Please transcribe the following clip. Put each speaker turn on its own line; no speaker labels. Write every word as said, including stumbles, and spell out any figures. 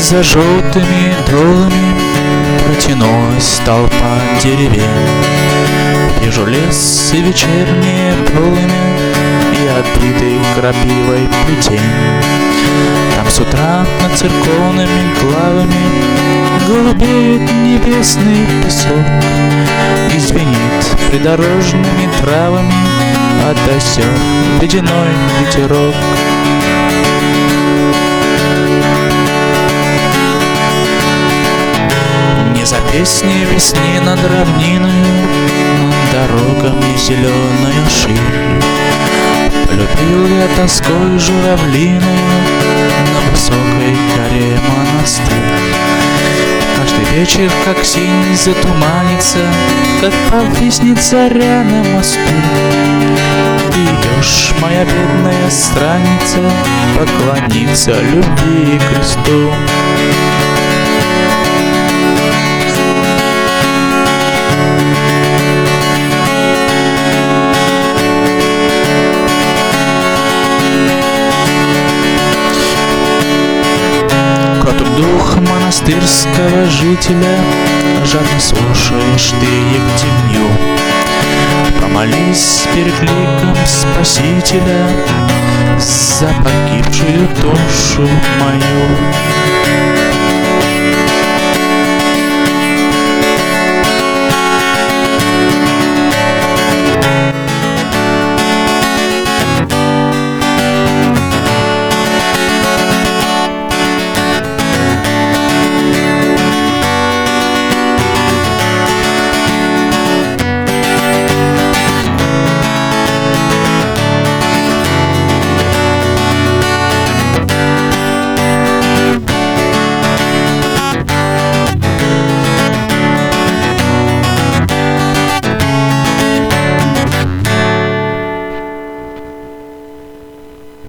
За желтыми долами протянулась толпа деревень. Вижу лес и вечернее пламя и отбитый крапивой плетень. Там с утра над церковными главами голубеет небесный песок и звенит придорожными травами от озер ледяной ветерок. Не за песни весны над равниною, над дорогами зеленою ширь. Полюбил я тоской журавлиною на высокой горе монастырь. Каждый вечер, как синь затуманится, как повиснет заря на мосту, ты идешь, моя бедная странница, поклониться любви и кресту. Дух монастырского жителя, жадно слушаешь ты ектемью. Помолись перед ликом Спасителя за погибшую душу мою.